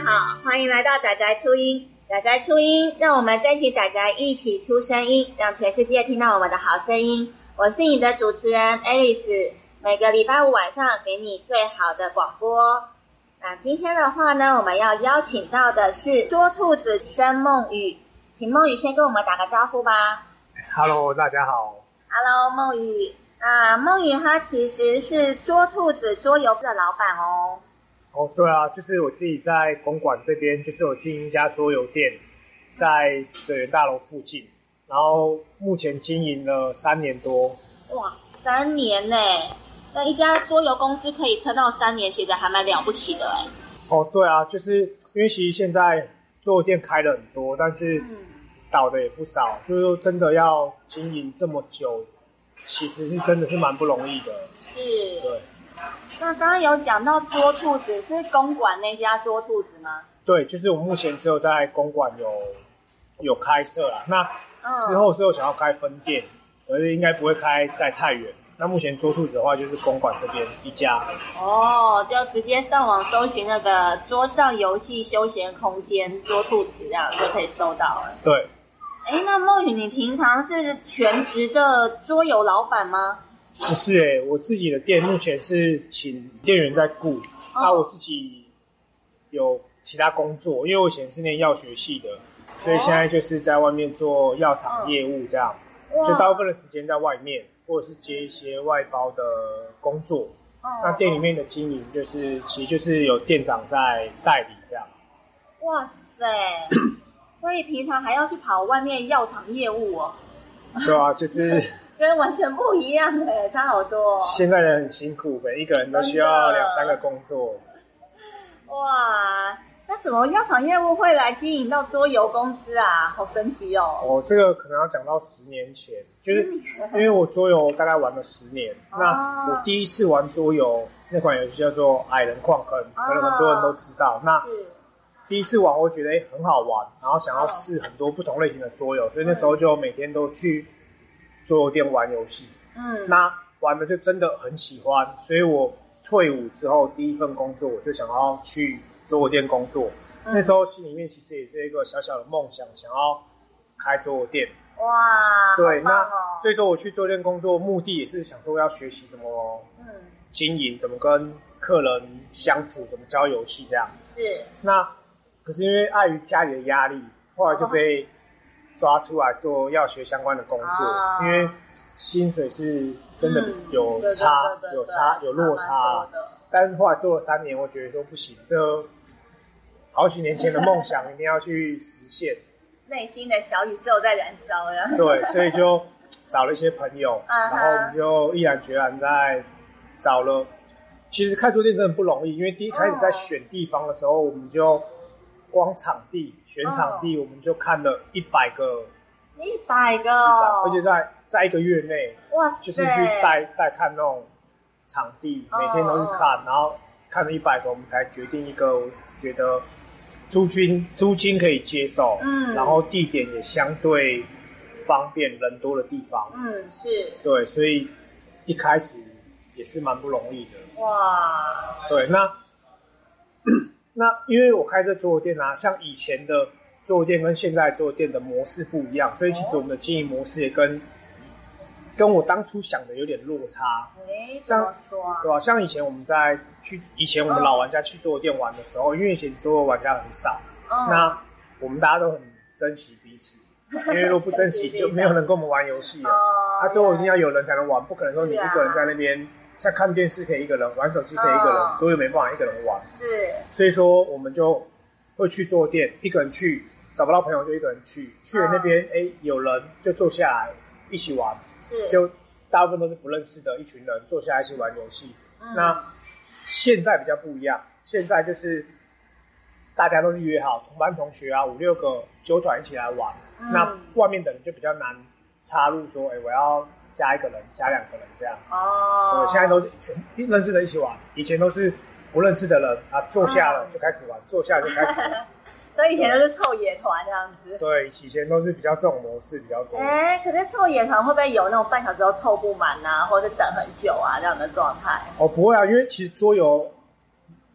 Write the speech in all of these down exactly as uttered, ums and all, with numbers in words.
好，欢迎来到宅宅初音。宅宅初音，让我们这群宅宅一起出声音，让全世界听到我们的好声音。我是你的主持人 Alice， 每个礼拜五晚上给你最好的广播。那今天的话呢，我们要邀请到的是捉兔子申梦雨，请梦雨先跟我们打个招呼吧。 Hello， 大家好。 Hello， 梦雨。啊，梦雨他其实是捉兔子桌游的老板哦。 哦，对啊，就是我自己在公馆这边，就是有经营一家桌游店，在水源大楼附近，然后目前经营了三年多。 哇，三年呢！那一家桌游公司可以撑到三年，其实还蛮了不起的哎。 哦，对啊，就是因为其实现在桌游店开了很多，但是倒的也不少，就是真的要经营这么久，其实是真的是蛮不容易的。 是， 对。 那刚刚有讲到捉兔子，是公馆那家捉兔子吗？ 对，就是我目前只有在公馆有有开设啦。那之后是有想要开分店，可是应该不会开在太远。那目前捉兔子的话，就是公馆这边一家。 哦，就直接上网搜寻那个桌上游戏休闲空间捉兔子，这样就可以搜到了。 对。 哎，那梦雨，你平常是全职的桌游老板吗？ 不是诶、欸，我自己的店目前是请店员在顾，那、哦啊、我自己有其他工作，因为我以前是念药学系的，所以现在就是在外面做药厂业务这样，哦、就大部分的时间在外面，或者是接一些外包的工作。哦、那店里面的经营就是，其实就是有店长在代理这样。 哇塞！所以平常还要去跑外面药厂业务哦。 对啊，就是。 跟完全不一样的，差好多、哦。 现在人很辛苦，每一个人都需要两三个工作。 哇，那怎么药厂业务会来经营到桌游公司啊？好神奇哦！ 哦，这个可能要讲到十年前，就是因为我桌游大概玩了十年。哦、那我第一次玩桌游那款游戏叫做《矮人矿坑》，哦、可能很多人都知道。那第一次玩，我觉得哎很好玩，然后想要试很多不同类型的桌游，所以那时候就每天都去桌游店玩游戏，嗯，那玩的就真的很喜欢，所以我退伍之后第一份工作我就想要去桌游店工作。嗯、那时候心里面其实也是一个小小的梦想，想要开桌游店。 哇， 对， 哦、 那所以说我去桌游店工作，目的也是想说要学习怎么嗯经营，怎么跟客人相处，怎么教游戏这样。 是， 那可是因为碍于家里的压力，后来就被、哦抓出来做药学相关的工作，啊、因为薪水是真的有差，嗯、有差有落差。但是后来做了三年，我觉得说不行，这好几年前的梦想一定要去实现。 内心的小宇宙在燃烧呀。 对，所以就找了一些朋友，啊、然后我们就毅然决然在找了。其实开桌店真的不容易，因为第一开始在选地方的时候，我们就。光场地选场地，我们就看了一百个， 一百个、哦， 而且在在一个月内， 哇塞， 就是去带带看那种场地，每天都去看，哦、然后看了一百个，我们才决定一个，我觉得租金租金可以接受，嗯，然后地点也相对方便，人多的地方， 嗯，是， 对，所以一开始也是蛮不容易的， 哇， 对，那。那因为我开这桌游店啊，像以前的桌游店跟现在的桌游店的模式不一样，所以其实我们的经营模式也跟跟我当初想的有点落差。 哎，怎么说啊？ 对吧？像以前我们在去以前我们老玩家去桌游店玩的时候，因为以前桌游玩家很少，哦、那我们大家都很珍惜彼此，因为如果不珍惜就没有人跟我们玩游戏了。那桌游一定要有人才能玩，不可能说你一个人在那边。像看电视可以一个人玩，手机可以一个人，桌游没办法一个人玩。 是， 所以说我们就会去桌游店，一个人去，找不到朋友就一个人去，去了那边，哎、嗯，有人就坐下来一起玩， 是， 就大部分都是不认识的一群人坐下来一起玩游戏。嗯、那现在比较不一样，现在就是大家都是约好同班同学啊，五六个揪团一起来玩。嗯、那外面的人就比较难插入说，哎，我要。加一个人，加两个人这样。哦。对，现在都是全认识的一起玩，以前都是不认识的人啊，坐下了就开始玩，坐下了就开始玩。 所以以前都是凑野团这样子。 对，以前都是比较这种模式比较多。 哎，可是凑野团会不会有那种半小时都凑不满啊，或者是等很久啊这样的状态？ 哦，不会啊，因为其实桌游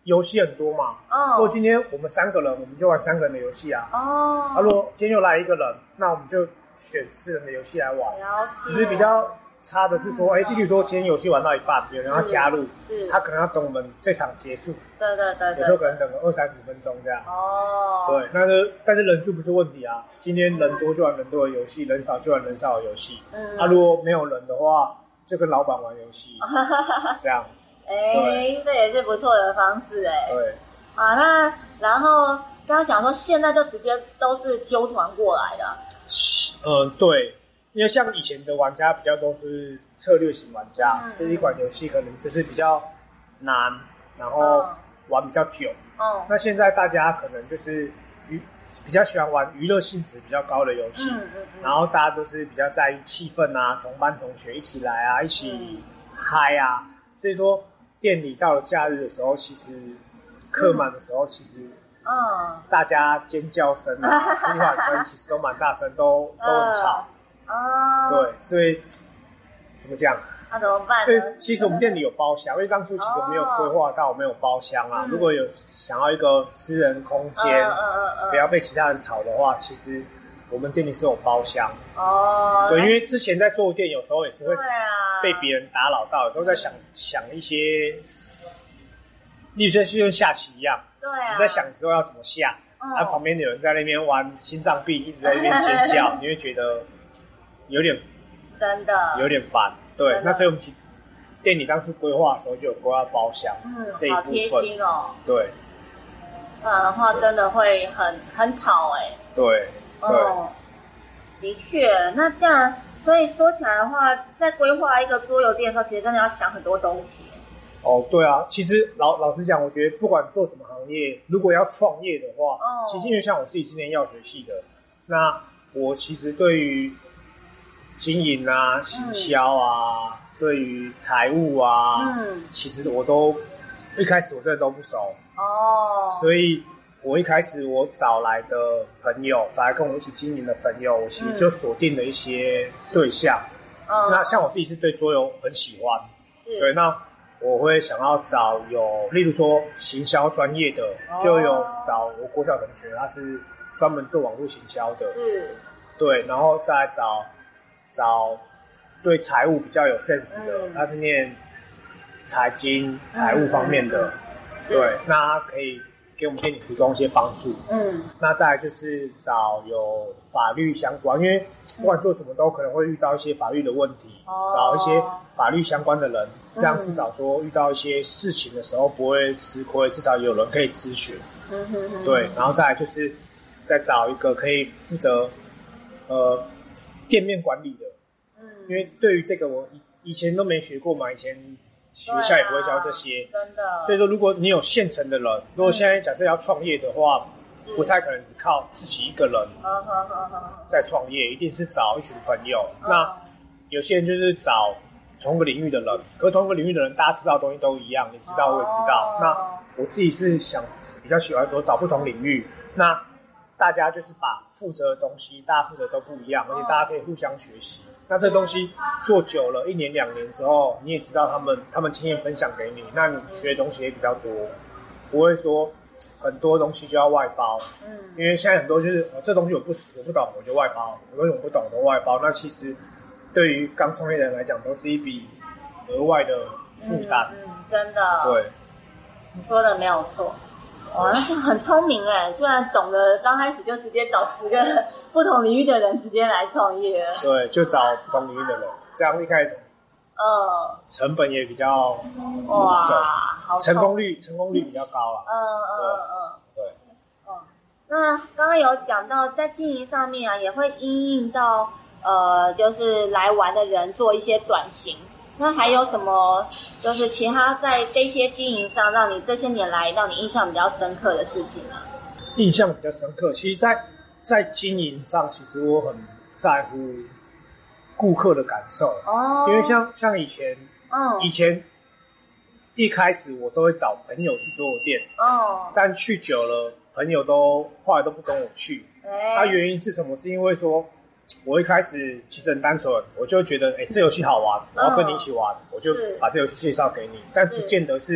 游戏很多嘛。哦。如果今天我们三个人，我们就玩三个人的游戏啊。哦。啊，如果今天又来一个人，那我们就选四人的游戏来玩。只是比较差的是说，哎、欸，例如说今天游戏玩到一半，有人要加入，是他可能要等我们这场结束。对对 对, 对。有时候可能等个二三十分钟这样。哦。对，那就但是人数不是问题啊。今天人多就玩人多的游戏，人少就玩人少的游戏。嗯。啊，如果没有人的话，就跟老板玩游戏，这样。哎、 欸，这也是不错的方式哎、欸。 对。 啊，那然后刚刚讲说，现在就直接都是揪团过来的。 嗯，对，因为像以前的玩家比较都是策略型玩家，嗯、就是一款游戏可能就是比较难，然后玩比较久。嗯。那现在大家可能就是比较喜欢玩娱乐性质比较高的游戏，嗯嗯嗯，然后大家都是比较在意气氛啊，同班同学一起来啊，一起嗨啊，所以说店里到了假日的时候，其实客满的时候，其实嗯，大家尖叫声啊、呼喊声其实都蛮大声，都都很吵啊、对，所以怎么讲？ 那怎么办呢？因为其实我们店里有包厢，因为当初其实我没有规划到没有包厢啊。嗯、如果有想要一个私人空间，嗯嗯嗯、不要被其他人吵的话，其实我们店里是有包厢。哦，对，因为之前在做店，有时候也是会被别人打扰到，有时候在想想一些，例如说就像下棋一样，对啊，你在想之后要怎么下，然后、嗯、旁边有人在那边玩心脏病，一直在那边尖叫，你会觉得有点真的有点烦。对，那所以我们店里当初规划的时候就有规划包厢，嗯，这一部分好贴心哦。对， 不然的话真的会很很吵哎、欸。 对，哦， 的确，那这样，所以说起来的话，在规划一个桌游店的时候，其实真的要想很多东西。 哦，对啊，其实老老实讲，我觉得不管做什么行业，如果要创业的话，哦，其实因为像我自己是念药学系的，那我其实对于经营啊、行销啊、嗯、对于财务啊、嗯，其实我都一开始我真的都不熟哦，所以我一开始我找来的朋友，找来跟我一起经营的朋友，我其实就锁定了一些对象。嗯，那像我自己是对桌游很喜欢，是对，那我会想要找有，例如说行销专业的，哦、就有找我国小同学，他是专门做网络行销的，是，对，然后再找。找对财务比较有 sense 的，嗯、他是念财经、财务方面的，嗯、对，那他可以给我们店里提供一些帮助。嗯，那再来就是找有法律相关，因为不管做什么都可能会遇到一些法律的问题，嗯、找一些法律相关的人，这样至少说遇到一些事情的时候不会吃亏，至少有人可以咨询。嗯哼哼，对，然后再来就是再找一个可以负责呃。店面管理的，嗯，因为对于这个我以以前都没学过嘛，以前学校也不会教这些，啊、真的。所以说，如果你有现成的人，嗯、如果现在假设要创业的话，不太可能只靠自己一个人在创业，一定是找一群朋友。嗯、那有些人就是找同个领域的人，可是同个领域的人，大家知道的东西都一样，你知道我也知道。哦、那我自己是想比较喜欢说找不同领域，那。大家就是把负责的东西，大家负责都不一样，而且大家可以互相学习。那这东西做久了，一年两年之后，你也知道他们他们经验分享给你，那你学的东西也比较多，不会说很多东西就要外包。嗯，因为现在很多就是、哦、这东西我不我不懂，我就外包；有东西我不懂，我都外包。那其实对于刚创业的人来讲，都是一笔额外的负担。 嗯, 嗯，真的。 对， 你说的没有错。哇，那就很聪明哎！居然懂得刚开始就直接找十个不同领域的人直接来创业。 对，就找不同领域的人，这样一开始，呃，成本也比较哇，好，成功率成功率比较高啦。嗯嗯嗯，对。 哦，那刚刚有讲到在经营上面啊，也会因应到呃，就是来玩的人做一些转型。那还有什么就是其他在这些经营上让你这些年来让你印象比较深刻的事情呢？ 印象比较深刻，其实在在经营上，其实我很在乎顾客的感受哦，因为像像以前，嗯，以前一开始我都会找朋友去桌游店哦，但去久了，朋友都后来都不跟我去，哎，它原因是什么？是因为说。我一开始其实很单纯，我就觉得，哎、欸，这游戏好玩，我要跟你一起玩，嗯、我就把这游戏介绍给你。但不见得是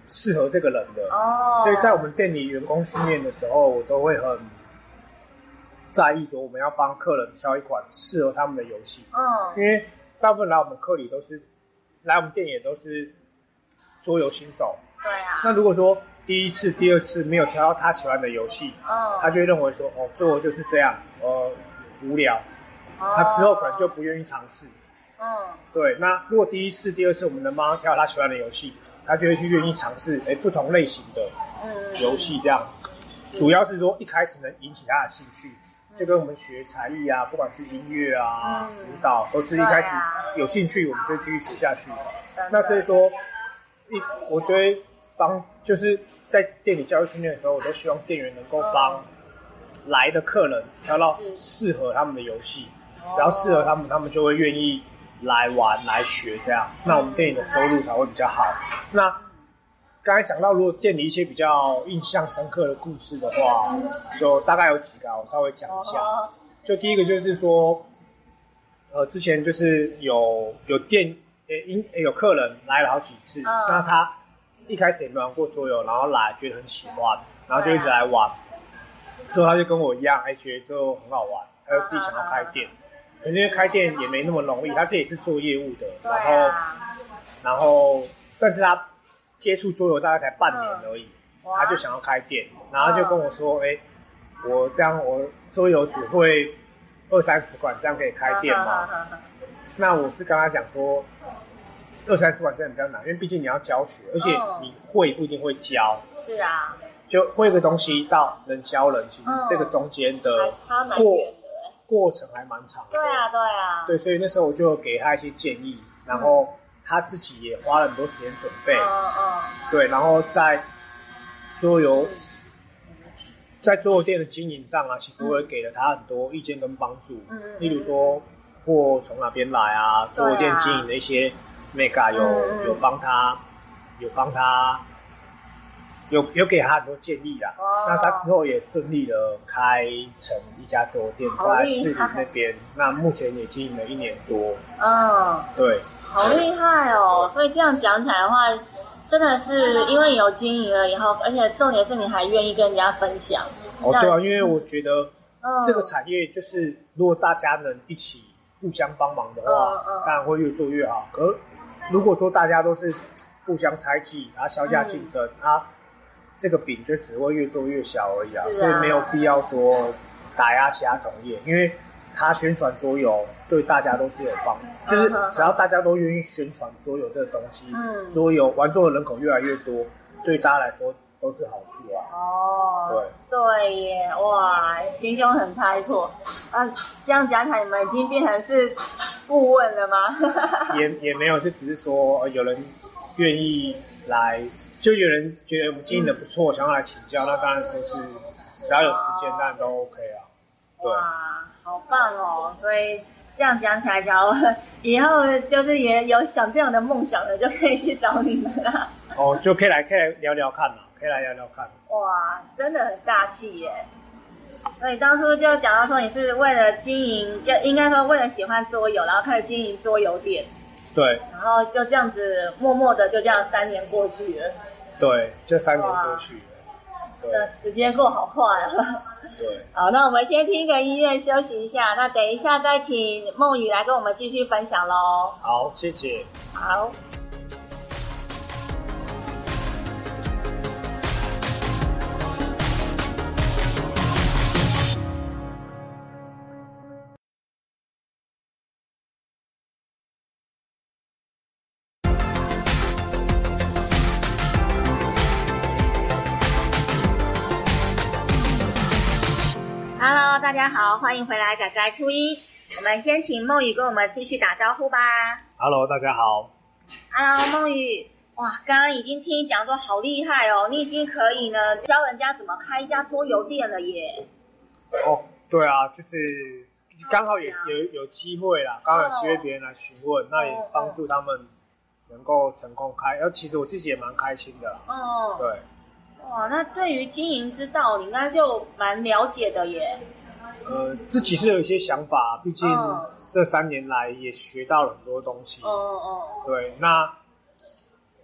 适合这个人的。哦，所以在我们店里员工训练的时候，我都会很在意说我们要帮客人挑一款适合他们的游戏。嗯，因为大部分来我们课里都是来我们店也都是桌游新手。 对啊。 那如果说第一次、第二次没有挑到他喜欢的游戏，哦，他就会认为说，哦，桌游就是这样，呃，无聊。哦，他之后可能就不愿意尝试。嗯，对。那如果第一次、第二次我们能帮他挑他喜欢的游戏，他就会去愿意尝试，哎，不同类型的游戏这样。嗯，主要是说一开始能引起他的兴趣，嗯，就跟我们学才艺啊，不管是音乐啊、嗯、舞蹈，都是一开始有兴趣我们就继续学下去。那所以说，一我觉得帮就是在店里教育训练的时候，我都希望店员能够帮来的客人挑到适合他们的游戏。只要适合他们，他们就会愿意来玩来学这样，那我们店里的收入才会比较好。那刚才讲到，如果店里一些比较印象深刻的故事的话，就大概有几个，我稍微讲一下。就第一个就是说，呃，之前就是有有店诶、欸、有客人来了好几次，嗯，那他一开始也没玩过桌游，然后来觉得很喜欢，然后就一直来玩，之后他就跟我一样，哎、欸，觉得就很好玩，他就自己想要开店。可是因为开店也没那么容易，他自己也是做业务的，然后，啊、然后，但是他接触桌游大概才半年而已，嗯、他就想要开店，然后就跟我说，哎、欸，我这样我桌游只会二三十款，这样可以开店吗？那我是跟他讲说，二三十款真的比较难，因为毕竟你要教学，而且你会不一定会教。是啊，就会一个东西到能教人，其实这个中间的过。过程还蛮长的。 对啊，对啊。 对，所以那时候我就给他一些建议，然后他自己也花了很多时间准备。嗯嗯。对，然后在桌游，在桌游店的经营上啊，其实我也给了他很多意见跟帮助。嗯嗯。例如说，货从哪边来啊，桌游店经营的一些 mega 有、嗯、有帮他，有帮他。有有给他很多建议啦，哦、那他之后也顺利的开成一家桌游店，在士林那边，那目前也经营了一年多。嗯，对， 好厉害哦！所以这样讲起来的话，真的是因为有经营了以后，而且重点是你还愿意跟人家分享。 哦，对啊，因为我觉得这个产业就是，如果大家能一起互相帮忙的话，嗯嗯、当然会越做越好。可如果说大家都是互相猜忌，然后削价竞争，嗯、啊。这个饼就只会越做越小而已啊，啊所以没有必要说打压其他同业，因为他宣传桌游对大家都是有帮助，嗯、就是只要大家都愿意宣传桌游这个东西，嗯，桌游玩桌游的人口越来越多，对大家来说都是好处啊。哦，对对耶，哇，心胸很开阔啊！这样讲起来，你们已经变成是顾问了吗？ 也也没有，就只是说、呃、有人愿意来。就有人觉得我们经营的不错，嗯、想要来请教，那当然说是只要有时间，当然都 OK 啊。对， 哇，好棒哦！所以这样讲起来，假如以后就是也有想这样的梦想的，就可以去找你们啦。 哦，就可以来，可以来聊聊看啦，可以来聊聊看。 哇，真的很大气耶！所以当初就讲到说，你是为了经营，就应该说为了喜欢桌游，然后开始经营桌游店。 对。 然后就这样子，默默的就这样三年过去了。 对，就三年过去了。 这时间过好快啊！ 对， 好，那我们先听个音乐休息一下，那等一下再请梦雨来跟我们继续分享咯。 好，谢谢。 好。Hello， 大家好，欢迎回来宅宅初一。我们先请梦雨跟我们继续打招呼吧。 Hello， 大家好。 Hello， 梦雨，哇，刚刚已经听你讲说好厉害哦，你已经可以呢教人家怎么开一家桌游店了耶。 哦，对啊，就是刚好也有有机会啦，刚好有机会别人来询问，哦、那也帮助他们能够成功开，然后其实我自己也蛮开心的啦。哦，对。 哇，那对于经营之道，你应该就蛮了解的耶。 呃，自己是有一些想法，毕竟这三年来也学到了很多东西。哦哦。对，那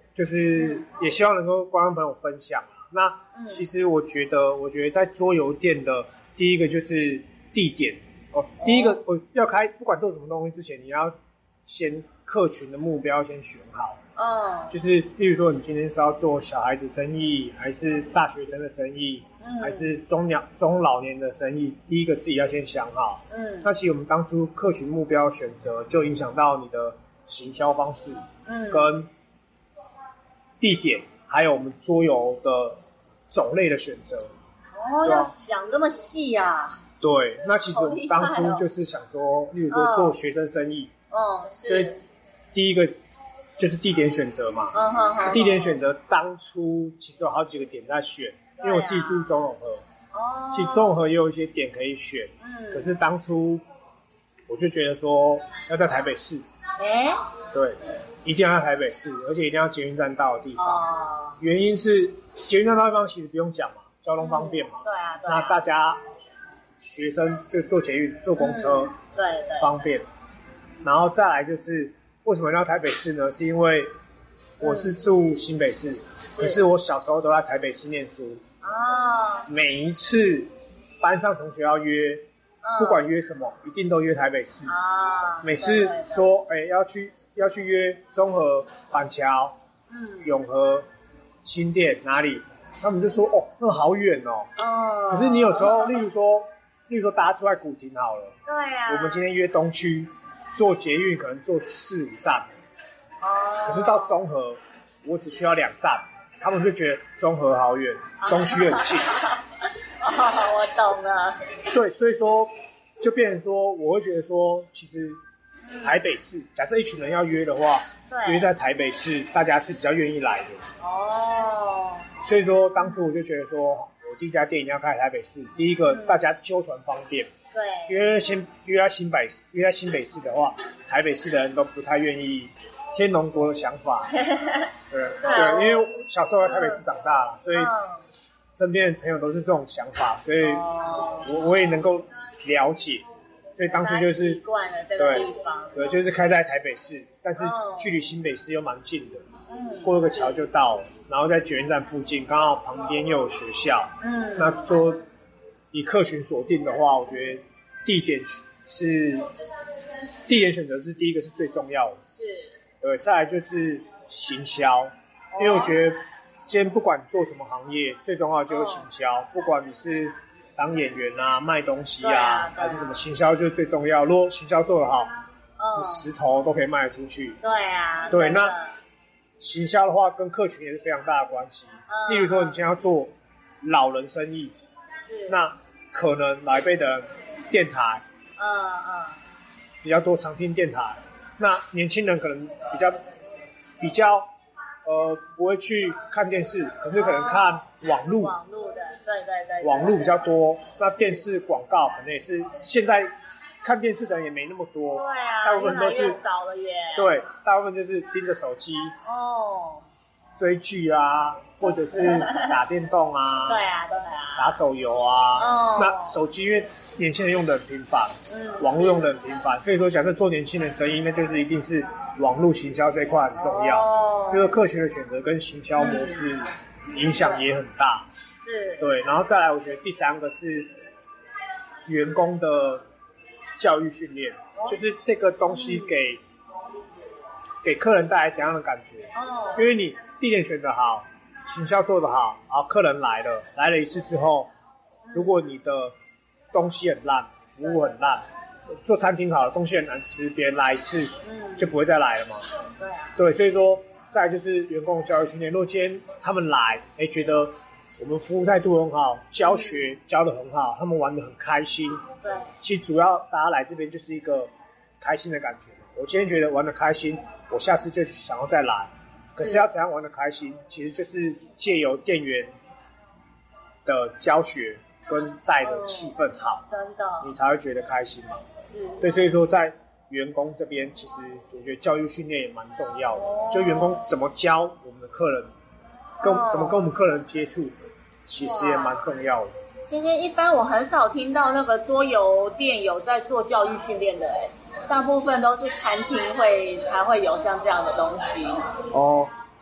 就是也希望能够观众朋友分享啊。那其实我觉得，我觉得在桌游店的第一个就是地点哦。第一个我要开，不管做什么东西之前，你要先客群的目标先选好。 嗯， 就是例如说，你今天是要做小孩子生意，还是大学生的生意，嗯、还是中老中老年的生意？第一个自己要先想好。嗯，那其实我们当初客群目标选择，就影响到你的行销方式，嗯，跟地点，还有我们桌游的种类的选择。 哦，要想这么细啊？ 对，那其实我们当初就是想说，例如说做学生生意， 哦，是， 所以第一个就是地点选择嘛。嗯哼哼。地点选择当初其实有好几个点在选，因为我自己住中永和，哦，其实中永和也有一些点可以选，嗯，可是当初我就觉得说要在台北市，哎，对，一定要在台北市，而且一定要捷运站到的地方。哦，原因是捷运站到的地方其实不用讲嘛，交通方便嘛。 嗯、对啊，对啊。 那大家学生就坐捷运、坐公车，嗯、 对对， 方便。然后再来就是为什么要台北市呢？是因为我是住新北市，嗯、可是我小时候都在台北市念书。哦。每一次班上同学要约，嗯、不管约什么，一定都约台北市。啊。每次说哎、欸、要去要去约中和、板桥、嗯、永和、新店哪里，他们就说哦那好远哦。哦。可是你有时候，例如说，例如说大家住在古亭好了。 对啊。 我们今天约东区。坐捷运可能坐四五站，哦，可是到中和，我只需要两站，他们就觉得中和好远，东区很近。 哦，我懂了。 对，所以说就变成说，我会觉得说，其实台北市，假设一群人要约的话，约在台北市，大家是比较愿意来的。哦。所以说，当初我就觉得说，我第一家店一定要开台北市，第一个、嗯、大家揪团方便。 对， 约新约在新北约在新北市的话，台北市的人都不太愿意。天龙国的想法，对对，对，因为小时候在台北市长大了，所以身边的朋友都是这种想法，所以我我也能够了解，所以当初就是习惯了这个地方， 对，就是开在台北市，但是距离新北市又蛮近的，嗯，过了个桥就到了，然后在捷运站附近，刚好旁边又有学校，嗯，那说。以客群锁定的话，我觉得地点是地点选择是第一个是最重要的，是，对，再来就是行销，因为我觉得今天不管做什么行业，最重要的就是行销，不管你是当演员啊、卖东西啊，啊还是什么，行销就是最重要。如果行销做得好，嗯，石头都可以卖得出去。 对啊， 对，那行销的话跟客群也是非常大的关系。嗯、例如说，你今天要做老人生意。那可能老一辈的电台，嗯嗯，比较多常听电台。那年轻人可能比较比较呃不会去看电视，可是可能看网路， 网路的，对对对， 网路比较多。那电视广告可能也是现在看电视的人也没那么多， 对啊， 大部分都是少了耶。 对，大部分就是盯着手机哦，追剧啊。或者是打电动啊， 对啊，对啊， 打手游啊。哦，那手机因为年轻人用的很频繁，嗯，网络用的很频繁，所以说假设做年轻人生意，那就是一定是网络行销这一块很重要。哦，这个客群的选择跟行销模式影响也很大。是，对，然后再来，我觉得第三个是员工的教育训练，哦、就是这个东西给、嗯、给客人带来怎样的感觉？哦，因为你地点选得好。行销做得好，然后客人来了，来了一次之后，如果你的东西很烂，服务很烂，做餐厅好了，东西很难吃，别人来一次就不会再来了嘛。对啊。对，所以说，再来就是员工的教育训练。如果今天他们来，哎，觉得我们服务态度很好，教学教得很好，他们玩得很开心。对。其实主要大家来这边就是一个开心的感觉。我今天觉得玩得开心，我下次就想要再来。可是要怎样玩得开心，其实就是借由店员的教学跟带的气氛好， 真的， 你才会觉得开心嘛。 是， 对，所以说在员工这边，其实我觉得教育训练也蛮重要的。哦、就员工怎么教我们的客人，跟、哦、怎么跟我们客人接触，其实也蛮重要的。 今天一般我很少听到那个桌游店有在做教育训练的哎、欸。大部分都是餐厅会才会有像这样的东西哦。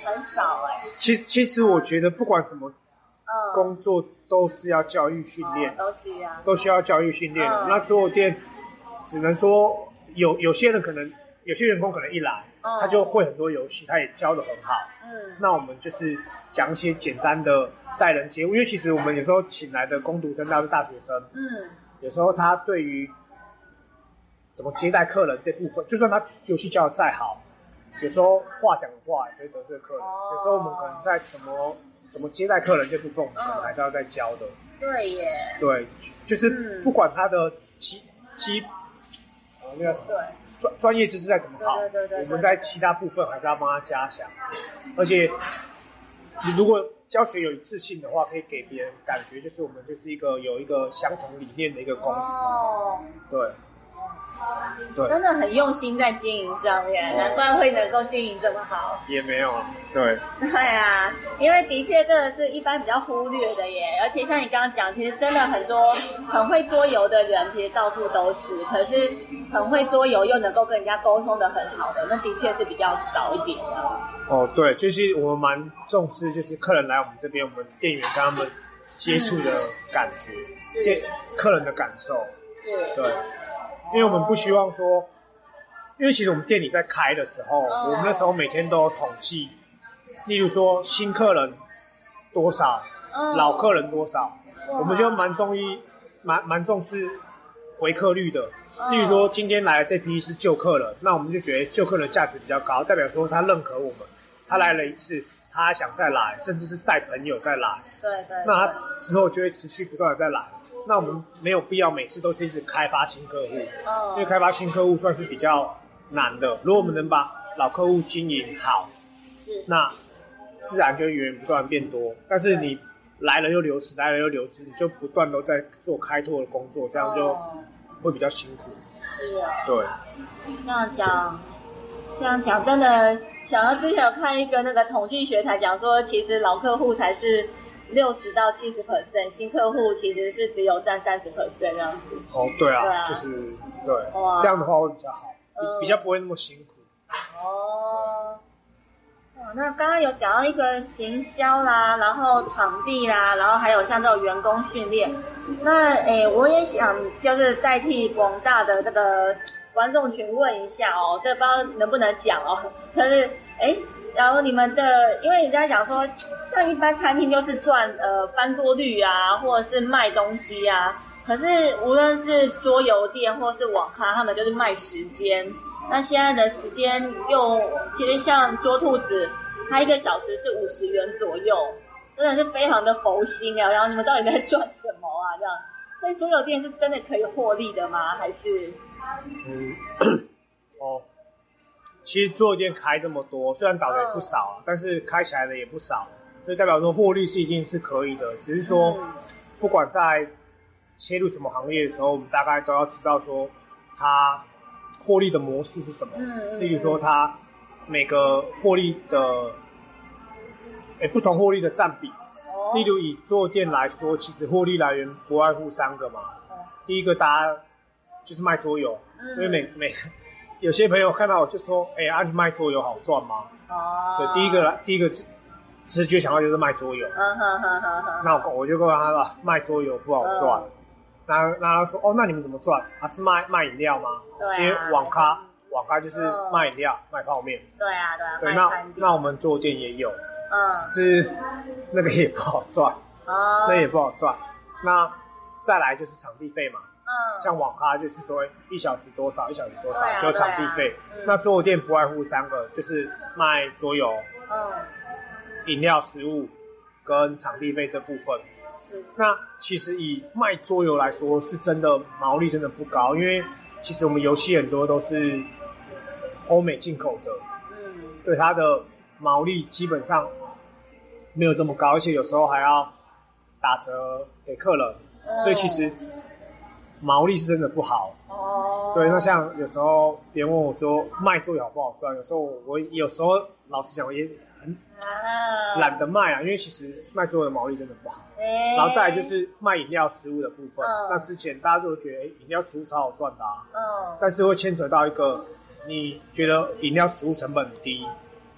很少哎、欸。 其实其实我觉得不管什么工作都是要教育训练、 嗯，都需要都需要教育训练、嗯。那桌游店只能说有有些人可能有些员工可能一来、嗯、他就会很多游戏，他也教得很好。嗯，那我们就是讲一些简单的待人接物，因为其实我们有时候请来的工读生都是大学生，嗯，有时候他对于怎么接待客人这部分，就算他游戏教的再好，有时候话讲的话也是会得罪客人、哦。有时候我们可能在怎么怎么接待客人这部分，我们可能还是要再教的。 对耶， 对，就是不管他的基基呃那叫什么专专业知识再怎么好，对对对对，我们在其他部分还是要帮他加强。而且你如果教学有自信的话，可以给别人感觉就是我们就是一个有一个相同理念的一个公司。哦，对。对， 真的很用心在经营上面，难怪会能够经营这么好。 也没有，对， 对啊，因为的确这个是一般比较忽略的耶，而且像你刚刚讲，其实真的很多很会桌游的人，其实到处都是，可是很会桌游又能够跟人家沟通的很好的，那的确是比较少一点的。 哦，对，就是我们蛮重视，就是客人来我们这边，我们店员跟他们接触的感觉，是、嗯、客人的感受，是，对。因为我们不希望说，因为其实我们店里在开的时候，哦、我们那时候每天都有统计，例如说新客人多少，哦、老客人多少，我们就蛮重意蛮蛮重视回客率的。哦、例如说今天来的这批是旧客人，那我们就觉得旧客人价值比较高，代表说他认可我们，他来了一次，他想再来，甚至是带朋友再来， 对 对, 对， 那他之后就会持续不断的再来。那我们没有必要每次都是一直开发新客户，哦、因为开发新客户算是比较难的。如果我们能把老客户经营好，是那自然就源源不断变多。但是你来了又流失，来了又流失，你就不断都在做开拓的工作，这样就会比较辛苦。 是啊， 对。 这样讲，这样讲真的，想要之前有看一个那个统计学才讲说，其实老客户才是六十到七十 percent， 新客户其实是只有占三十 percent 这样子。 哦，对啊，对啊，就是对，这样的话会比较好，嗯、比较不会那么辛苦。 哦，哇，那刚刚有讲到一个行销啦，然后场地啦，然后还有像这种员工训练。那诶，我也想就是代替广大的这个观众群问一下哦，这不知道能不能讲哦，可是诶。然后你们的，因为人家讲说，像一般餐厅就是赚呃翻桌率啊，或者是卖东西啊。可是无论是桌游店或是网咖，他们就是卖时间。那现在的时间又，其实像桌兔子，它一个小时是五十元左右，真的是非常的佛心啊。然后你们到底在赚什么啊？这样，所以桌游店是真的可以获利的吗？还是？ 嗯，哦。其实桌游店开这么多，虽然倒的也不少、啊嗯、但是开起来的也不少，所以代表说获利是一定是可以的。只是说，嗯、不管在切入什么行业的时候，我们大概都要知道说，它获利的模式是什么。嗯、例如说，它每个获利的，诶不同获利的占比。哦、例如以桌游店来说，其实获利来源不外乎三个嘛。哦、第一个，大家就是卖桌游，嗯、因为每每。有些朋友看到我就说：“哎、欸，啊，你卖桌游好赚吗？”哦，对，第一个第一个直觉想到就是卖桌游。嗯哼哼哼哼。那我我就跟他说，卖桌游不好赚。那、嗯、那他说：“哦，那你们怎么赚？啊，是卖卖饮料吗？”对、啊。因为网咖网咖就是卖饮料、嗯、卖泡面。 对啊，对啊。 对，那那我们桌游店也有，嗯，只是那个也不好赚。哦。那也不好赚。那再来就是场地费嘛。嗯，像网咖就是说一小时多少，一小时多少，啊、就场地费。啊嗯、那桌游店不外乎三个，就是卖桌游、嗯，饮料、食物跟场地费这部分。是。那其实以卖桌游来说，是真的毛利真的不高，因为其实我们游戏很多都是欧美进口的，嗯，对它的毛利基本上没有这么高，而且有时候还要打折给客人，嗯、所以其实。毛利是真的不好哦，对，那像有时候别人问我说卖桌游好不好赚，有时候我有时候老实讲我也很懒得卖啊，因为其实卖桌游的毛利真的不好。欸、然后再来就是卖饮料食物的部分，嗯、那之前大家都觉得饮料食物超好赚的啊，嗯，但是会牵扯到一个你觉得饮料食物成本很低，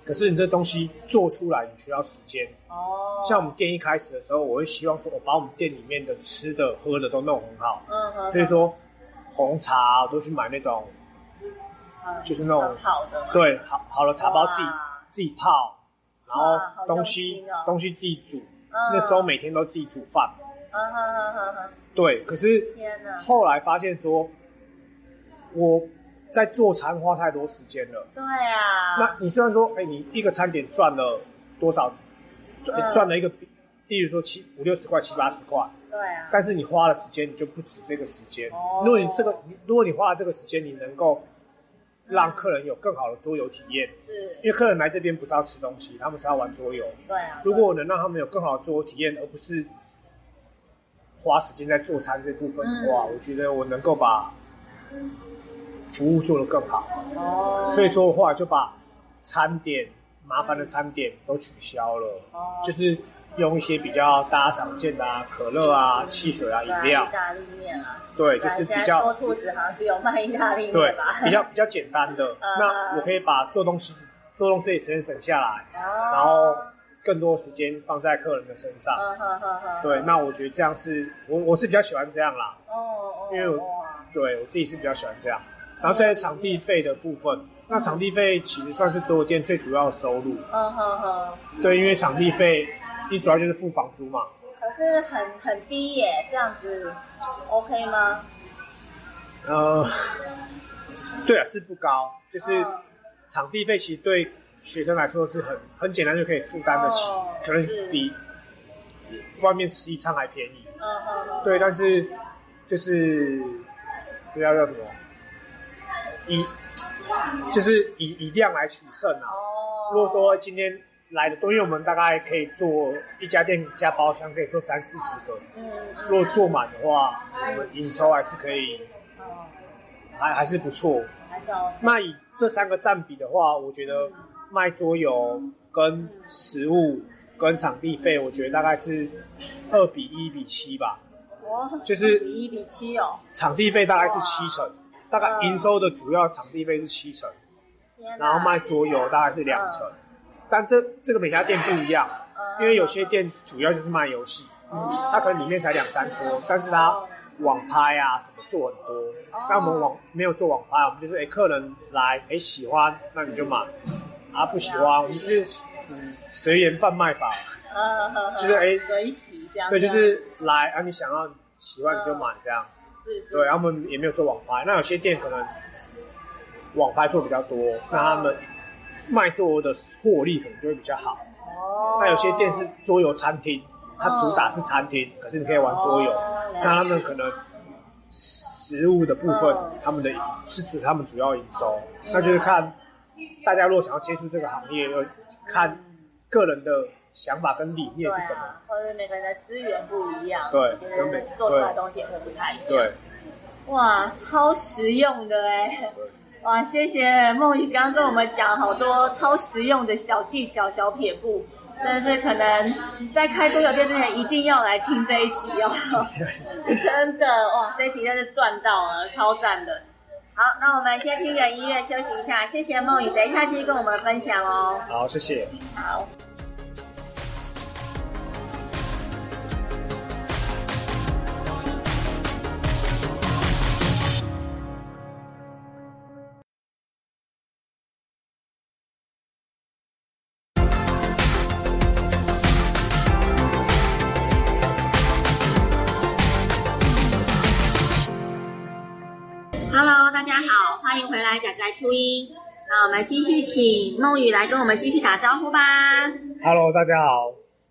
可是你这东西做出来你需要时间。 哦， 像我们店一开始的时候，我会希望说，我把我们店里面的吃的、喝的都弄很好。嗯嗯。所以说，红茶我都去买那种，嗯、就是那种好的， 对，好好的茶包自己自己泡，然后东西、哦、东西自己煮。嗯、那时候每天都自己煮饭。嗯哼哼哼哼。对，可是后来发现说，我在做餐花太多时间了。 对啊。 那你虽然说，哎、欸，你一个餐点赚了多少？赚、欸、了一个，例如说七五六十块、七八十块。 对啊。 但是你花的时间你就不止这个时间。哦。如果你这个，如果你花了这个时间，你能够让客人有更好的桌游体验。是。因为客人来这边不是要吃东西，他们是要玩桌游。 对啊。 如果我能让他们有更好的桌游体验，而不是花时间在做餐这部分的话，嗯、我觉得我能够把服务做得更好。哦。所以说的话，就把餐点。麻烦的餐点都取消了，哦、就是用一些比较大家常见的啊，可乐啊、汽水啊、饮料。 意大利面啊。 对，就是比较。 说兔子好像只有卖意大利面吧。 对，比较比较简单的。嗯、那我可以把做东西做东西的时间省下来，哦、然后更多的时间放在客人的身上。嗯呵呵呵对，那我觉得这样是我我是比较喜欢这样啦。哦哦。因为我对我自己是比较喜欢这样，然后在场地费的部分。那场地费其实算是桌游店最主要的收入。嗯哼哼。对，因为场地费，你主要就是付房租嘛。 可是很很低耶，这样子 OK 吗？ 呃，对啊，是不高，就是场地费其实对学生来说是很很简单就可以负担得起，哦、可能比外面吃一餐还便宜。嗯哼哼。对，但是就是不知道叫什么，一。就是以以量来取胜啊。哦。如果说今天来的多，因为我们大概可以做一家店加包厢可以做三四十个。嗯。如果做满的话，我们营收还是可以，哦、还还是不错。还是哦。那以这三个占比的话，我觉得卖桌游跟食物跟场地费，我觉得大概是二比一比七吧。 哇。 就是二比一比七哦。 场地费大概是七成。大概营收的主要场地费是七成，然后卖桌游大概是两成，嗯、但这这个每家店不一样，嗯、因为有些店主要就是卖游戏，嗯、它可能里面才两三桌，但是它网拍啊什么做很多，但我们网没有做网拍，我们就是哎、欸、客人来哎、欸、喜欢那你就买，啊不喜欢我们就是嗯随缘贩卖法，嗯、就是哎随喜这样， 对，就是来啊你想要喜欢你就买这样。是是对，他们也没有做网拍，那有些店可能网拍做比较多，哦、那他们卖桌游的获利可能就会比较好。哦。那有些店是桌游餐厅，它主打是餐厅，哦、可是你可以玩桌游，哦、那他们可能食物的部分，哦、他们的是指他们主要营收，嗯、那就是看大家如果想要接触这个行业，要看个人的想法跟理念是什么， 啊、或者每个人的资源不一样， 对， 就是做出来的东西也会不太一样。 对， 哇，超实用的哎！哇，谢谢梦怡刚刚跟我们讲好多超实用的小技巧、小撇步，真的是可能在开桌游店之前一定要来听这一期哦，真的哇，这一期真是赚到了，超赞的。好，那我们先听个音乐休息一下，谢谢梦怡，等一下继续跟我们分享哦。 好，谢谢。 好。Hello， 大家好，欢迎回来宅宅初音。那我们继续请梦雨来跟我们继续打招呼吧。 Hello， 大家好。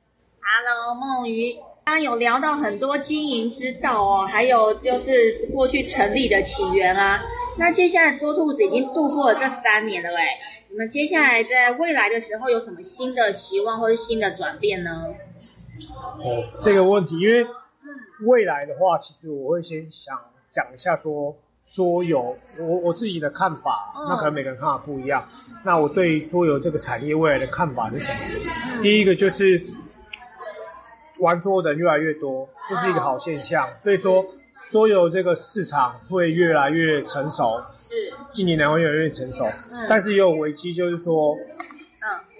Hello， 梦雨，刚刚有聊到很多经营之道哦，还有就是过去成立的起源啊。那接下来桌兔子已经度过了这三年了哎，你们接下来在未来的时候有什么新的期望或是新的转变呢？ 哦，这个问题，因为未来的话，其实我会先想讲一下说。桌游，我我自己的看法，那可能每个人看法不一样。那我对桌游这个产业未来的看法是什么？嗯、第一个就是玩桌游的人越来越多，这是一个好现象。所以说，桌游这个市场会越来越成熟， 是近年来会越来越成熟。嗯、但是也有危机，就是说，嗯，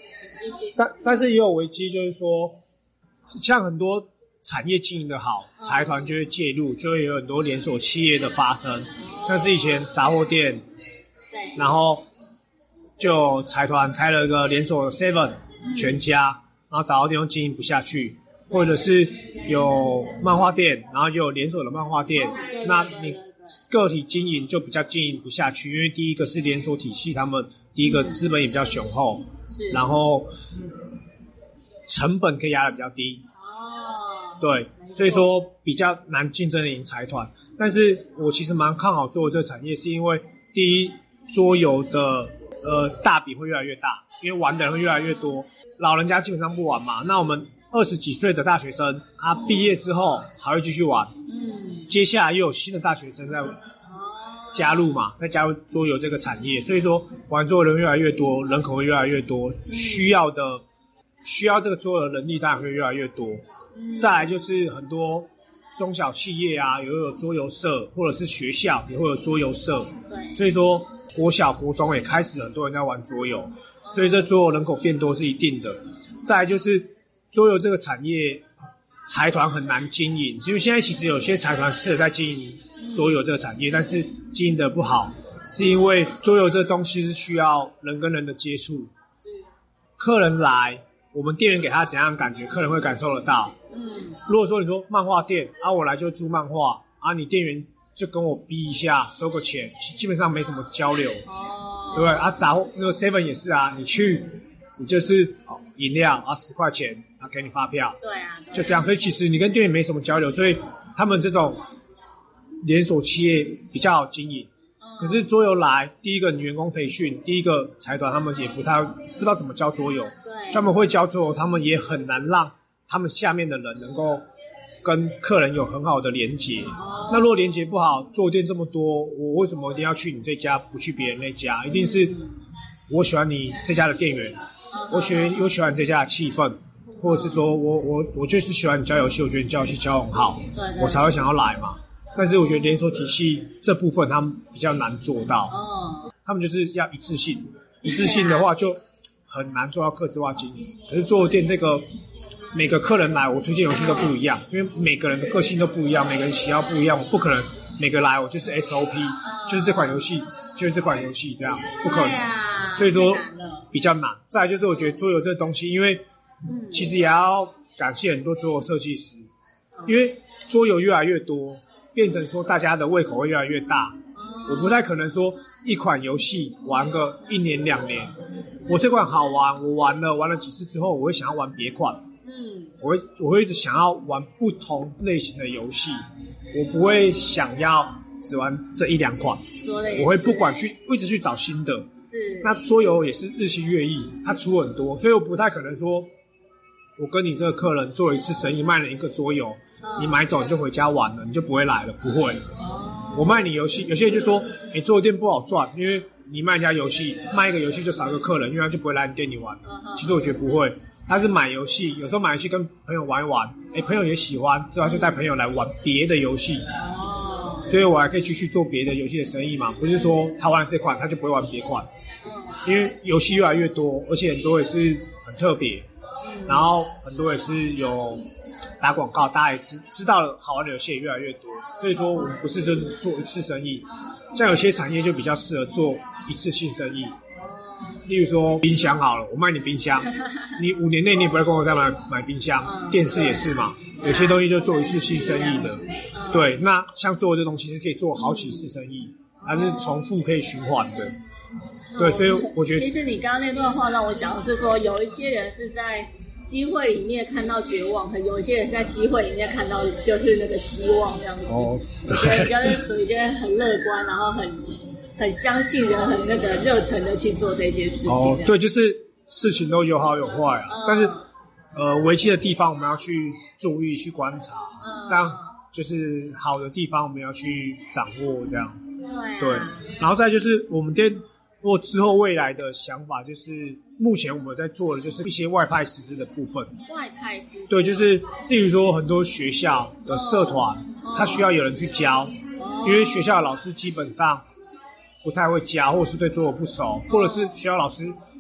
但但是也有危机，就是说，像很多产业经营的好，财团就会介入，就会有很多连锁企业的发生，像是以前杂货店， 对， 然后就财团开了个连锁 Seven、嗯、全家，然后杂货店又经营不下去，或者是有漫画店，然后就有连锁的漫画店，哦、那你个体经营就比较经营不下去，因为第一个是连锁体系，他们第一个资本也比较雄厚，是，然后成本可以压得比较低，哦，对，所以说比较难竞争赢财团。但是我其实蛮看好桌游这个产业，是因为第一，桌游的呃大饼会越来越大，因为玩的人会越来越多，老人家基本上不玩嘛，那我们二十几岁的大学生，他毕业之后还会继续玩，嗯，接下来又有新的大学生在加入嘛，再加入桌游这个产业，所以说玩桌游的人越来越多，人口会越来越多，需要的需要这个桌游的能力当然会越来越多。再来就是很多中小企业啊，也会有桌游社，或者是学校也会有桌游社，对，所以说国小国中也开始很多人在玩桌游，所以这桌游人口变多是一定的。再来就是桌游这个产业，财团很难经营，因为现在其实有些财团适合在经营桌游这个产业，但是经营的不好，是因为桌游这个东西是需要人跟人的接触，客人来，我们店员给他怎样的感觉，客人会感受得到。嗯，如果说你说漫画店啊，我来就租漫画啊，你店员就跟我逼一下收个钱，基本上没什么交流，哦，对不对啊？杂货那个 Seven 也是啊，你去你就是哦饮料啊十块钱啊给你发票， 对啊，对啊， 就这样。所以其实你跟店员没什么交流，所以他们这种连锁企业比较好经营。可是桌游来，第一个你员工培训，第一个财团他们也不太不知道怎么教桌游，对，他们会教桌游，他们也很难让他们下面的人能够跟客人有很好的连结。哦，那如果连结不好，桌游店这么多，我为什么一定要去你这家，不去别人那家？一定是我喜欢你这家的店员，我喜欢我喜欢你这家的气氛，或者是说我我我就是喜欢你教游戏，我觉得你教游戏教得很好，我才会想要来嘛。但是我觉得连锁体系这部分他们比较难做到，哦，他们就是要一致性，一致性的话就很难做到客制化经营。可是桌游店这个每个客人来，我推荐游戏都不一样，因为每个人的个性都不一样，每个人喜好不一样，我不可能每个来我就是 S O P， 就是这款游戏就是这款游戏这样，不可能，所以说比较难。再来就是我觉得桌游这个东西，因为其实也要感谢很多桌游设计师，因为桌游越来越多，变成说大家的胃口会越来越大，我不太可能说一款游戏玩个一年两年，我这款好玩，我玩了玩了几次之后，我会想要玩别款，嗯，我会我会一直想要玩不同类型的游戏，我不会想要只玩这一两款，我会不管去一直去找新的。是，那桌游也是日新月异，它出很多，所以我不太可能说我跟你这个客人做一次生意，卖了一个桌游，你买走你就回家玩了，你就不会来了，不会。我卖你游戏，有些人就说你桌游店不好赚，因为你卖人家游戏，卖一个游戏就少一个客人，因为他就不会来你店里玩。其实我觉得不会，他是买游戏，有时候买游戏跟朋友玩一玩，诶朋友也喜欢，之后就带朋友来玩别的游戏。所以我还可以继续做别的游戏的生意嘛，不是说他玩了这款他就不会玩别款，因为游戏越来越多，而且很多也是很特别，然后很多也是有打广告，大家也知知道了好玩的游戏也越来越多，所以说我们不是就是做一次生意，像有些产业就比较适合做一次性生意，例如说冰箱好了，我卖你冰箱，你五年内你也不会跟我再买买冰箱，电视也是嘛，有些东西就做一次性生意的，对，那像做这东西是可以做好几次生意，它是重复可以循环的，对，所以我觉得其实你刚刚那段话让我想的是说，有一些人是在机会里面看到绝望，和有一些人在机会里面看到就是那个希望这样子。哦，对，所以就是属于觉得很乐观，然后很很相信人，很那个热忱的去做这些事情。哦， 对，就是事情都有好有坏啊，嗯、但是呃，危机的地方我们要去注意去观察，嗯、但就是好的地方我们要去掌握这样。对、啊，对，然后再就是我们店。或之后未来的想法就是，目前我们在做的就是一些外派实施的部分。 外派实施， 对，就是例如说很多学校的社团，哦、它需要有人去教，哦、因为学校的老师基本上不太会教，或者是对桌游不熟，哦、或者是学校老师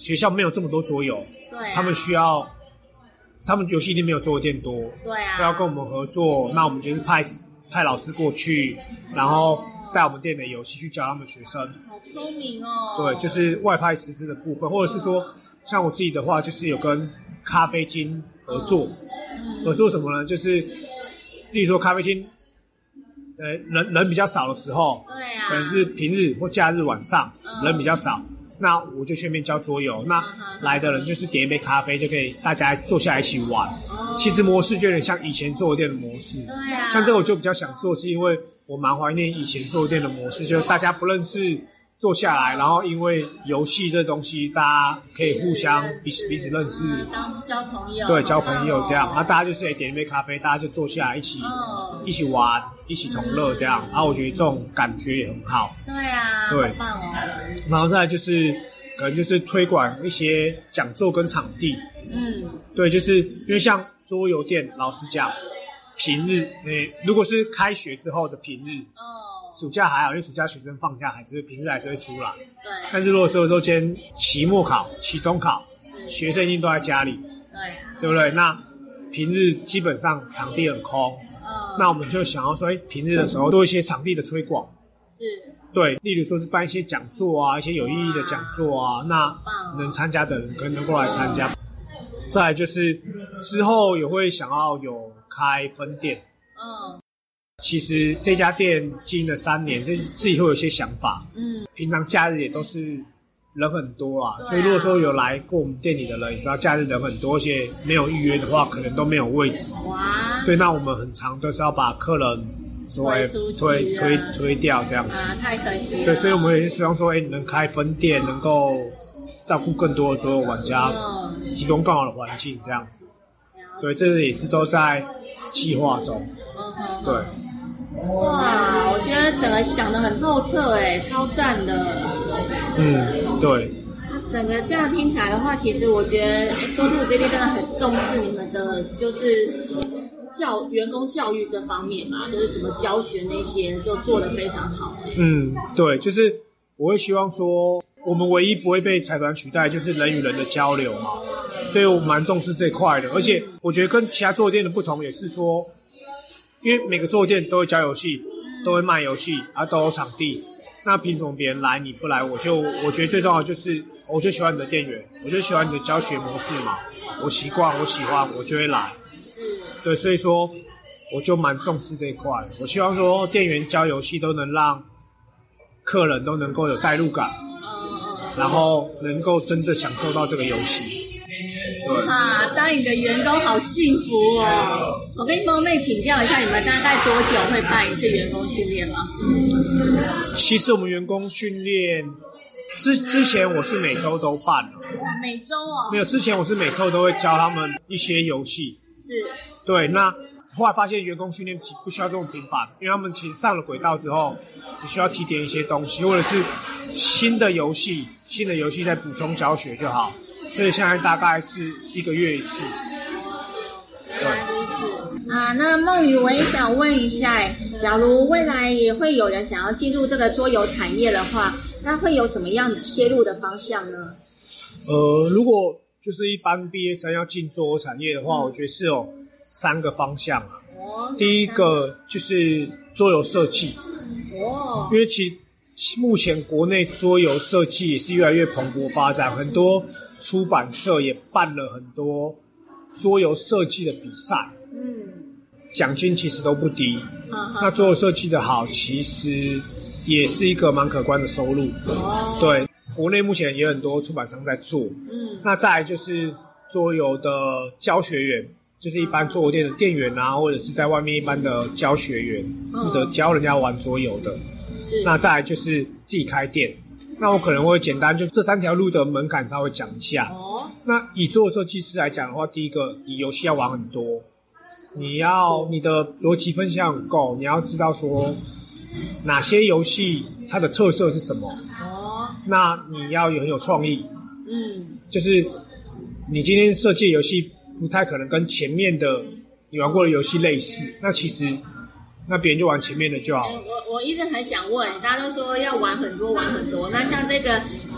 学校没有这么多桌游， 对、啊， 他们需要，他们游戏一定没有桌游店多， 对啊， 所以要跟我们合作。那我们就是派派老师过去，然后带我们店的游戏去教他们学生。 好聪明哦！ 对，就是外派师资的部分，或者是说，像我自己的话，就是有跟咖啡厅合作，嗯、合作什么呢？就是，例如说咖啡厅，呃，人人比较少的时候， 对啊， 可能是平日或假日晚上，嗯、人比较少。那我就去那边教桌游，那来的人就是点一杯咖啡，就可以大家坐下来一起玩。哦、其实模式就有点像以前桌游店的模式。 对啊， 像这个我就比较想做，是因为我蛮怀念以前桌游店的模式，就是大家不认识，坐下来，然后因为游戏这东西，大家可以互相彼此彼此认识， 当交朋友， 对，交朋友这样。然后大家就是诶点一杯咖啡，大家就坐下来一起、哦、一起玩，一起同乐这样。然后我觉得这种感觉也很好。 对啊， 对， 好棒哦。 然后再来就是可能就是推广一些讲座跟场地。嗯，对，就是因为像桌游店，老实讲，平日诶，如果是开学之后的平日，哦。暑假还好，因为暑假学生放假还是平日还是会出来。对。但是如果说说今天期末考、期中考，学生一定都在家里，对、啊，对不对？那平日基本上场地很空，嗯，那我们就想要说，哎，平日的时候做一些场地的推广，是，对，例如说是办一些讲座啊，一些有意义的讲座啊，那能参加的人可能能过来参加。再来就是之后也会想要有开分店，嗯。其实这家店经营了三年，自自己会有一些想法。嗯，平常假日也都是人很多啊，啊所以如果说有来过我们店里的人，你知道假日人很多，而且没有预约的话，可能都没有位置。哇！对，那我们很常都是要把客人所谓推推推掉这样子。啊，太可惜了。对，所以我们也希望说，哎，能开分店，能够照顾更多的桌游玩家，嗯、提供更好的环境这样子。对，这个也是都在计划中。嗯、对。 哇，我觉得整个想得很透彻诶，超赞的。 嗯，对。 整个这样听起来的话，其实我觉得桌助这边真的很重视你们的，就是教员工教育这方面嘛，就是怎么教学那些，就做得非常好。 嗯，对，就是我会希望说，我们唯一不会被财团取代，就是人与人的交流嘛，所以我蛮重视这一块的。而且我觉得跟其他桌游店的不同，也是说。因为每个桌游店都会教游戏，都会卖游戏，啊，都有场地。那凭什么别人来你不来？我就我觉得最重要的就是，我就喜欢你的店员，我就喜欢你的教学模式嘛。我习惯，我喜欢，我就会来。对，所以说我就蛮重视这一块。我希望说店员教游戏都能让客人都能够有代入感，然后能够真的享受到这个游戏。 啊，当你的员工好幸福哦！我跟冒昧请教一下，你们大概多久会办一次员工训练吗？ 其实我们员工训练之之前我是每周都办了。 哇，每周哦？ 没有，之前我是每周都会教他们一些游戏。 是。 对，那后来发现员工训练不需要这么频繁，因为他们其实上了轨道之后，只需要提点一些东西，或者是新的游戏、新的游戏再补充教学就好。所以现在大概是一个月一次。 原来如此啊！那梦雨，我也想问一下，假如未来也会有人想要进入这个桌游产业的话，那会有什么样的切入的方向呢？ 呃，如果就是一般毕业生要进桌游产业的话，嗯、我觉得是有三个方向啊。哦、第一个就是桌游设计。哦。因为其实目前国内桌游设计也是越来越蓬勃发展，很多。出版社也办了很多桌游设计的比赛，嗯，奖金其实都不低。嗯、那桌游设计的好，其实也是一个蛮可观的收入。哦，对，国内目前也有很多出版商在做。嗯，那再来就是桌游的教学员，就是一般桌游店的店员啊，或者是在外面一般的教学员，负责教人家玩桌游的。是，那再来就是自己开店。那我可能会简单就这三条路的门槛稍微讲一下。哦。那以桌游设计师来讲的话，第一个，你游戏要玩很多，你要你的逻辑分析很够，你要知道说哪些游戏它的特色是什么。哦。那你要有很有创意。嗯。就是你今天设计的游戏不太可能跟前面的你玩过的游戏类似，那其实。那别人就玩前面的就好了。 我我一直很想问，大家都说要玩很多玩很多，那像这个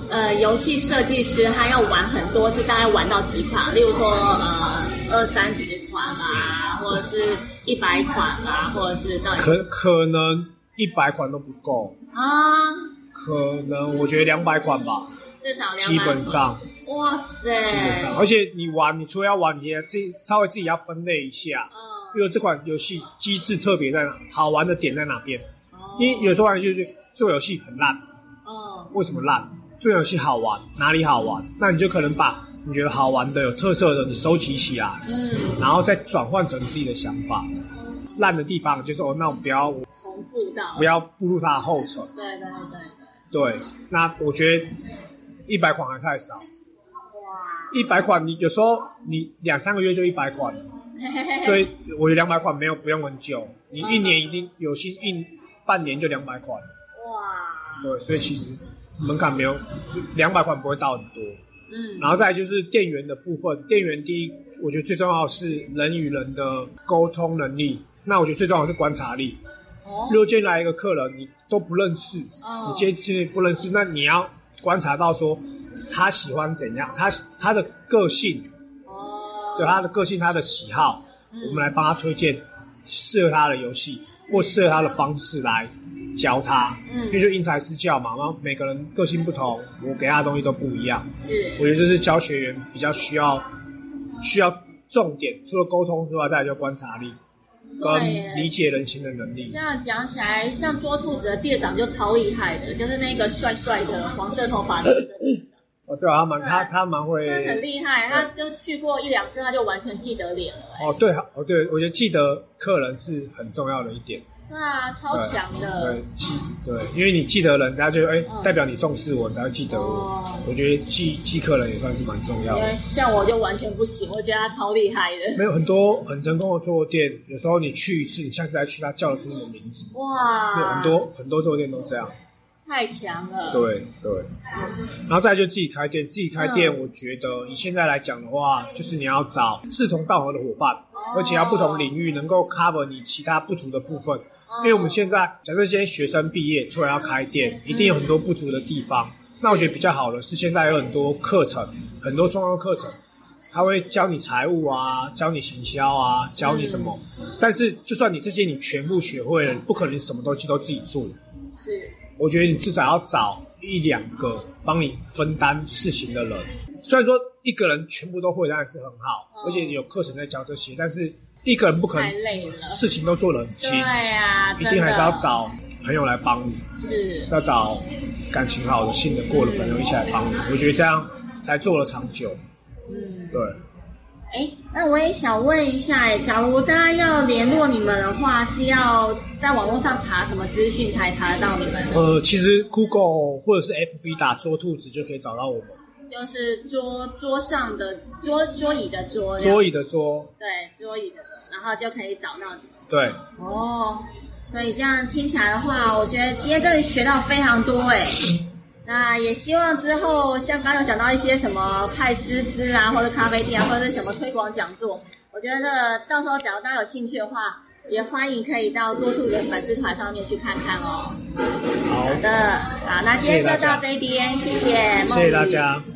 呃游戏设计师他要玩很多，是大概玩到几款？例如说呃二三十款啦，或者是一百款啦，或者是到底可可能一百款都不够啊？ 可能我觉得两百款吧， 至少两百款。 基本上。 哇塞！ 基本上，而且你玩，你除了要玩，你也自己稍微自己要分类一下。嗯。因为这款游戏机制特别在哪，好玩的点在哪边？哦。因为有时候玩就是做游戏很烂。嗯。为什么烂？做游戏好玩，哪里好玩？那你就可能把你觉得好玩的、有特色的，你收集起来。嗯。然后再转换成自己的想法。烂的地方就是哦，那我不要重复到， 不要步入它的后尘。 对对对对。 对，那我觉得一百款还太少。一百款，你有时候你两三个月就一百款了，所以我觉得两百款没有不用很久，你一年一定有心一半年就两百款。哇！对，所以其实门槛没有两百款不会到很多。嗯，然后再来就是店员的部分，店员第一，我觉得最重要的是人与人的沟通能力。那我觉得最重要的是观察力。哦，如果今天来一个客人，你都不认识，哦、你今天不认识，那你要观察到说。他喜欢怎样？他他的个性，哦，对他的个性，他的喜好，嗯、我们来帮他推荐适合他的游戏或适合他的方式来教他。嗯，因为就因材施教嘛，然后每个人个性不同，我给他的东西都不一样。是，我觉得这是教学员比较需要需要重点，除了沟通之外，再来就观察力跟理解人心的能力。 这样讲起来，像捉兔子的店长就超厉害的，就是那个帅帅的黄色头发的那个。 哦，对啊，他蛮他他蛮会， 他很厉害，他就去过一两次，他就完全记得脸了、欸。 哦，对，哦对，我觉得记得客人是很重要的一点。 对啊，超强的。 对，记对，因为你记得人，大家就哎、欸嗯，代表你重视我，你才会记得我。哦、我觉得记记客人也算是蛮重要的。 因为像我就完全不行，我觉得他超厉害的。 没有很多很成功的桌游店，有时候你去一次，你下次再去，他叫得出你的名字。哇！对，很多很多桌游店都这样。 太强了， 对对，然后再来就自己开店，自己开店，我觉得以现在来讲的话，就是你要找志同道合的伙伴，而且要不同领域能够 cover 你其他不足的部分。因为我们现在假设今天学生毕业出来要开店，一定有很多不足的地方。那我觉得比较好的是现在有很多课程，很多创作课程，他会教你财务啊，教你行销啊，教你什么。但是就算你这些你全部学会了，你不可能什么东西都自己做。是。我觉得你至少要找一两个帮你分担事情的人。虽然说一个人全部都会当然是很好，哦、而且有课程在教这些，但是一个人不可能事情都做得很精。对啊，一定还是要找朋友来帮你。是，要找感情好的、信得过的朋友一起来帮你。我觉得这样才做得长久。嗯，对。 哎，那我也想问一下，假如大家要联络你们的话，是要在网络上查什么资讯才查得到你们？ 呃，其实 Google 或者是 F B 打捉兔子就可以找到我们。 就是桌桌上的桌桌椅的桌， 桌椅的桌， 对，桌椅的，然后就可以找到你们。 对。 哦，所以这样听起来的话，我觉得今天真的学到非常多哎。那也希望之后像刚刚有讲到一些什么派师资啊，或者咖啡店啊，或者是什么推广讲座，我觉得到时候假如大家有兴趣的话，也欢迎可以到捉兔子的粉丝团上面去看看哦。好的，好，那今天就到这边，谢谢， 谢谢大家。